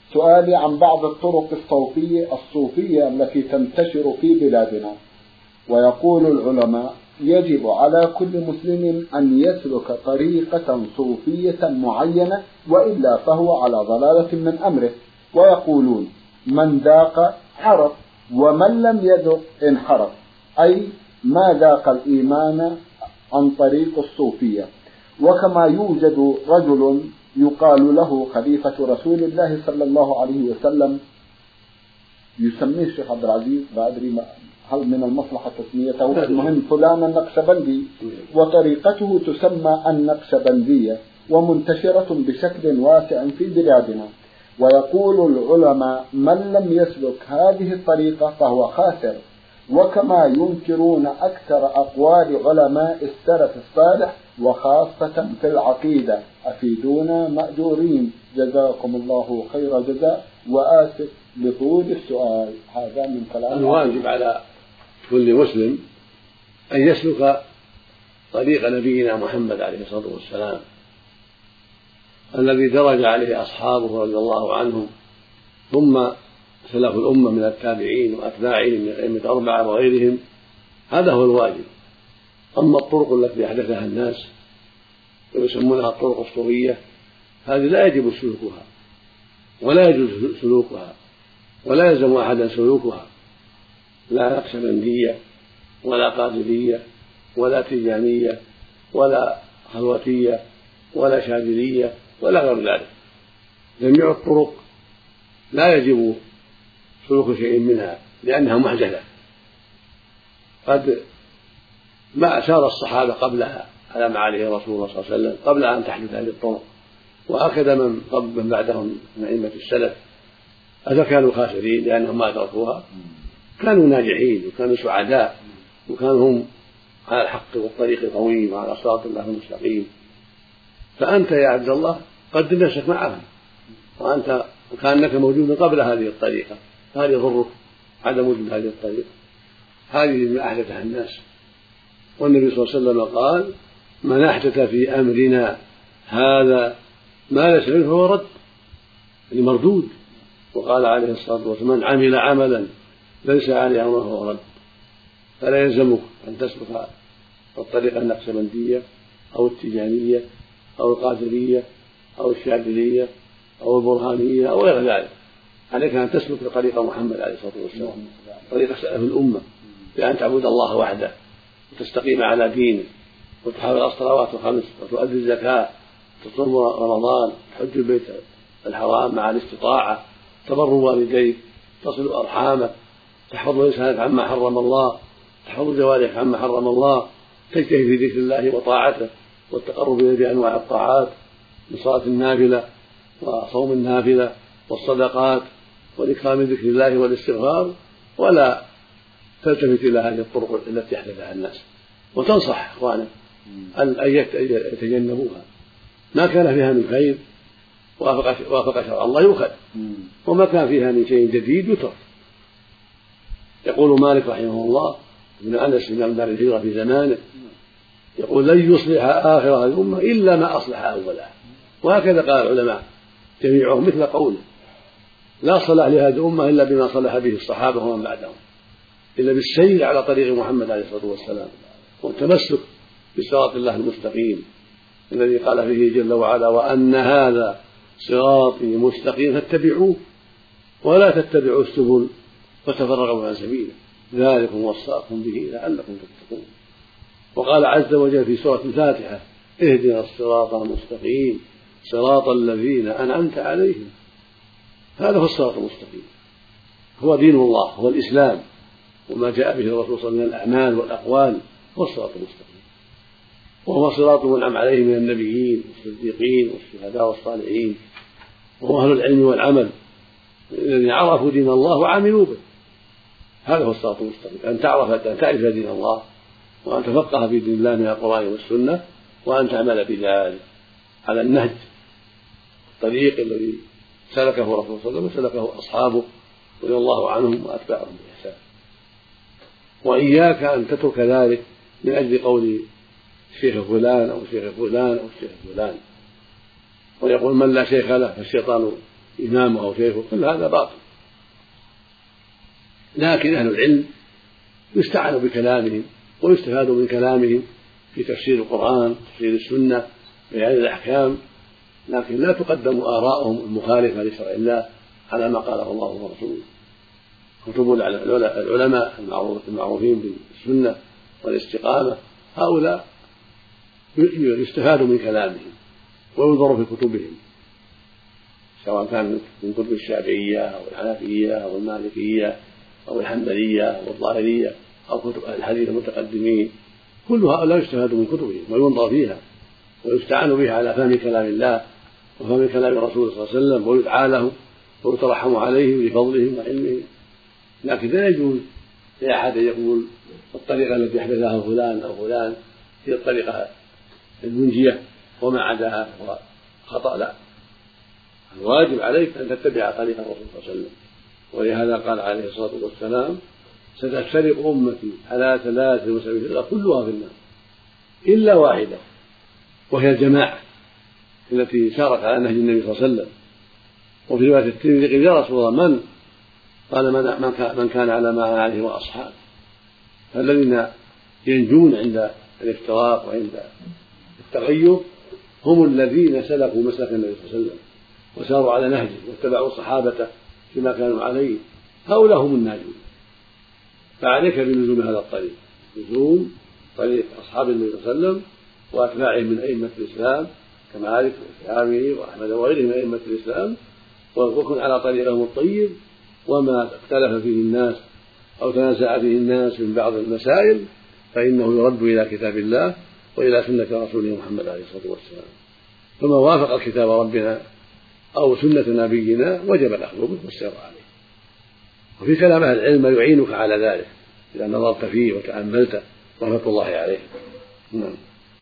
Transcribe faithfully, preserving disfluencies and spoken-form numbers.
سؤالي عن بعض الطرق الصوفية الصوفية التي تنتشر في بلادنا. ويقول العلماء: يجب على كل مسلم أن يسلك طريقة صوفية معينة، وإلا فهو على ضلالة من أمره. ويقولون: من ذاق عرف، ومن لم يذق انحرف، أي ما ذاق الإيمان عن طريق الصوفية. وكما يوجد رجل يقال له خليفة رسول الله صلى الله عليه وسلم، يسميه الشيخ عبد العزيز، لا أدري هل من المصلحة تسميته، المهم فلان النقشبندي، وطريقته تسمى النقشبندية، ومنتشرة بشكل واسع في بلادنا. ويقول العلماء: من لم يسلك هذه الطريقة فهو خاسر. وكما ينكرون أكثر أقوال علماء السلف الصالح، وخاصة في العقيدة. أفيدونا مأجورين، جزاكم الله خير جزاء، وآسف لطول السؤال. هذا من كلام. الواجب على كل مسلم أن يسلك طريق نبينا محمد عليه الصلاة والسلام الذي درج عليه أصحابه رضي الله عنهم، ثم سلف الأمة من التابعين وأتباعهم من الأئمة الأربعة وغيرهم. هذا هو الواجب. أما الطرق التي أحدثها الناس ويسمونها الطرق الصوفية، هذه لا يجب سلوكها، ولا يجوز سلوكها، ولا يلزم أحدا سلوكها، لا نقشبندية ولا قادرية ولا تيجانية ولا خلوتية ولا شاذلية ولا غير ذلك. جميع الطرق لا يجب سلوك شيء منها، لأنها محدثة. قد ما سار الصحابة قبلها على ما عليه رسول الله صلى الله عليه وسلم قبل أن تحدث هذه الطرق، وأخذ من قبل من بعدهم من أئمة السلف. أفكانوا خاسرين لأنهم ما أدركوها؟ كانوا ناجحين وكانوا سعداء، وكانوا هم على الحق والطريق القويم وعلى صراط الله المستقيم. فأنت يا عبد الله قدم نفسك معهم، وأنت وكأنك موجود قبل هذه الطريقة، فهل يضرك عدم وجود هذه الطريقة؟ هذه من أحدثها الناس. والنبي صلى الله عليه وسلم قال: من أحدث في أمرنا هذا ما ليس منه فهو رد، يعني مردود. وقال عليه الصلاة والسلام: من عمل عملا ليس عليه أمره فهو رد. فلا يلزمك أن تسلك الطريقة النقشبندية أو التيجانية أو القادرية أو الشاذلية أو البرهانية أو غير ذلك. عليك أن تسلك طريق محمد عليه الصلاة والسلام، طريق سلف الأمة، بأن تعبد الله وحده وتستقيم على دينه، وتحافظ على الصلوات الخمس، وتؤدي الزكاة، تصوم رمضان، تحج البيت الحرام مع الاستطاعة، تبر والديك، تصل أرحامك، تحفظ لسانك عما حرم الله، تحفظ جوارحك عما حرم الله، تجتهد في ذكر الله وطاعته والتقرب إليه بأنواع الطاعات من صلاة النافلة وصوم النافلة والصدقات والإكرام ذكر الله والاستغفار، ولا تلتفت إلى هذه الطرق التي أحدثها الناس، وتنصح إخوانك أن يتجنبوها. ما كان فيها من خير وافق شرع الله يؤخذ، وما كان فيها من شيء جديد يترك. يقول مالك رحمه الله ابن أنس من دار الهجرة في زمانه، يقول: لن يصلح آخر هذه الأمة إلا ما أصلح أولها. وهكذا قال العلماء جميعهم مثل قوله: لا صلاح لهذه الأمة إلا بما صلح به الصحابة ومن بعدهم، إلا بالسير على طريق محمد عليه الصلاة والسلام، والتمسك بصراط الله المستقيم الذي قال فيه جل وعلا: وأن هذا صراطي مستقيم فاتبعوه ولا تتبعوا السبل فتفرقوا عن سبيله، ذلكم وصاكم به لعلكم تتقون. وقال عز وجل في سورة الفاتحة: اهدنا الصراط المستقيم صراط الذين أنعمت عليهم. هذا هو الصراط المستقيم، هو دين الله، هو الإسلام، وما جاء به الرسول صلى الله عليه وسلم من الأعمال والأقوال هو الصراط المستقيم، وهو صراط من أنعم عليه من النبيين والصديقين والشهداء والصالحين، وهو أهل العلم والعمل الذين عرفوا دين الله وعملوا به. هذا هو الصراط المستقيم، أن تعرف أن تعرف دين الله، وأن تفقه في دين الله من القرآن والسنة، وأن تعمل بذلك على النهج الطريق الذي سلكه الرسول صلى الله عليه وسلم وسلكه أصحابه رضي الله عنهم وأتباعهم بإحسان. وإياك أن تترك ذلك من أجل قول شيخ فلان أو شيخ فلان أو شيخ فلان، ويقول: من لا شيخ له فالشيطان إمامه أو شيخه، كل هذا باطل. لكن أهل العلم يستعان بكلامهم ويستفاد من كلامهم في تفسير القرآن، تفسير السنة، بيان الأحكام، لكن لا تقدم آراءهم المخالفة لشرع الله على ما قاله الله ورسوله. كتب العلماء المعروفين بالسنة والاستقامة هؤلاء يستفاد من كلامهم وينظر في كتبهم، سواء كان من كتب الشافعية أو الحنفية أو المالكية أو الحنبلية أو الظاهرية أو كتب الحديث المتقدمين، كل هؤلاء يستفاد من كتبهم وينظر فيها ويستعان بها على فهم كلام الله وفهم كلام رسوله صلى الله عليه وسلم، ويدعى له ويترحم عليهم لفضلهم وعلمهم. لكن لا يجوز لأحد يقول الطريقة التي أحدثها فلان أو فلان هي الطريقة المنجية وما عداها هو خطأ. لا، الواجب عليك أن تتبع طريق الرسول صلى الله عليه وسلم، ولهذا قال عليه الصلاة والسلام: ستفترق أمتي على ثلاث وسبعين فرقة كلها في النار إلا واحدة، وهي الجماعة التي سارت على نهج النبي صلى الله عليه وسلم. وفي رواية الترمذي قال: يا رسول الله من؟ قال: من كان على ما أنا عليه وأصحابه. فالذين ينجون عند الافتراق وعند التغير هم الذين سلكوا مسلك النبي صلى الله عليه وسلم وساروا على نهجه واتبعوا صحابته فيما كانوا عليه، هؤلاء هم الناجون. فعليك بلزوم هذا الطريق، لزوم طريق أصحاب النبي صلى الله عليه وسلم وأتباعهم من أئمة الإسلام كمالك والشافعي وأحمد وغيرهم من أئمة الإسلام، وكن على طريقهم الطيب. وما اختلف فيه الناس أو تنازع فيه الناس من بعض المسائل فإنه يرد إلى كتاب الله وإلى سنة رسوله محمد عليه الصلاة والسلام. فما وافق كتاب ربنا أو سنة نبينا وجب الأخذ به والسير عليه. وفي كلام أهل العلم يعينك على ذلك إذا نظرت فيه وتأملت رحمة الله عليه. نعم.